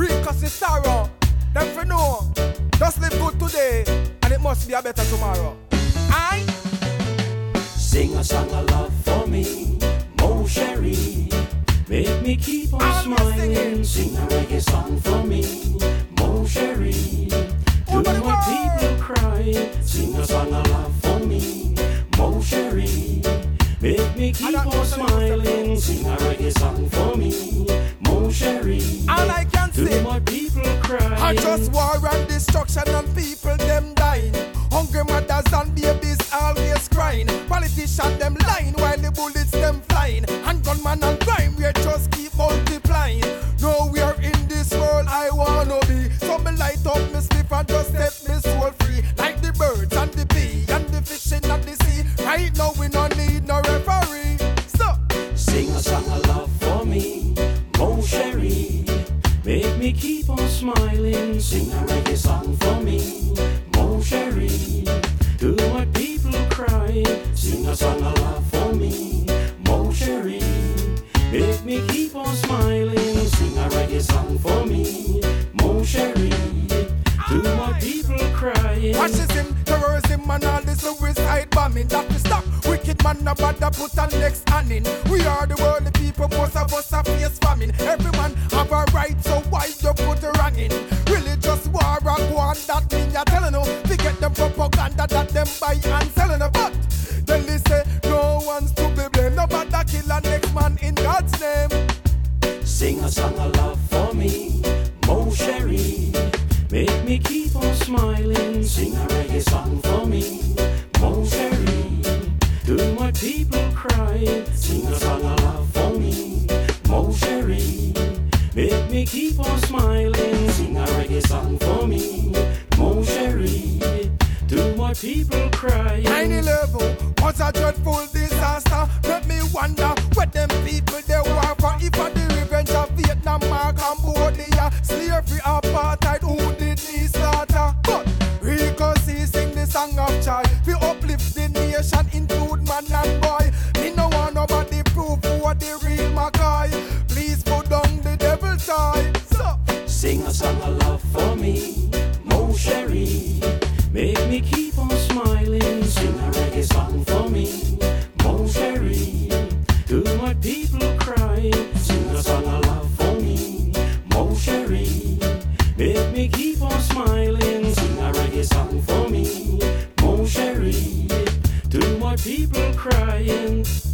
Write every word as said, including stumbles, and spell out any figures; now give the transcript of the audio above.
Ricos is sorrow. Them for know. Just live good today, and it must be a better tomorrow. I sing a song of love for me, Mo Sherry. Make me keep on I'm smiling. Sing a reggae song for me, Mo Sherry. Do my people cry. Sing a song of love for me, Mo Sherry. Make me keep on smiling. Sing a reggae song for me, Mo Sherry. All I can Do say, my people cry. I just war and destruction and people them dying. Hungry mothers and babies always crying. Politicians them lying while the bullets them flying. And gunman and crime we just keep multiplying. Nowhere in this world I wanna be. So me light up me spliff and just set me soul free. Like the birds and the bee and the fish in the sea. Right now we no need no referee. So sing a song of love for me, Mo Sherry. Make me keep on smiling. Sing a reggae song for me, Mo Sherry. Do my people cry. Sing a song of love for me, Mo Sherry. Make me keep on smiling. Sing a reggae song for me, Mo Sherry. Do my people cry. fascism, terrorism and all this suicide bombing. That we stop. Wicked man no bother put on next hand in. We are the world, the people, most of us are face famine. Every man have a right, so why you put a wrong in? Religious war and go on, that mean you're telling them. Forget them propaganda that them buy and selling them. But then they say no one's to be blamed. No bother kill a next man in God's name. Sing a song of love for me, Mo Sherry. Make me keep on smiling. Sing a reggae song for me, Mo Sherry. Do my people cry. Sing a song of love for me, Mo Sherry. Make me keep on smiling. Sing a reggae song for me, Mo Sherry. Do my people cry. nine eleven was a dreadful disaster. Make me wonder what them people they war for. If for the revenge of Vietnam or Cambodia, slavery, apartheid, who did he slaughter? But Rico C sing the song of joy. We uplift the nation, include man and boy. Me no want nobody prove who the real McCoy. Please put down the devil toy. So sing a song of love for me, Mo Sherry. Make me keep on smiling. Sing a reggae song for me, Mo Sherry. Do my people cry. Sing a song of love for me, Mo Sherry. Make me keep on smiling. Sing a reggae song for me, Mo Sherry. Do my people crying.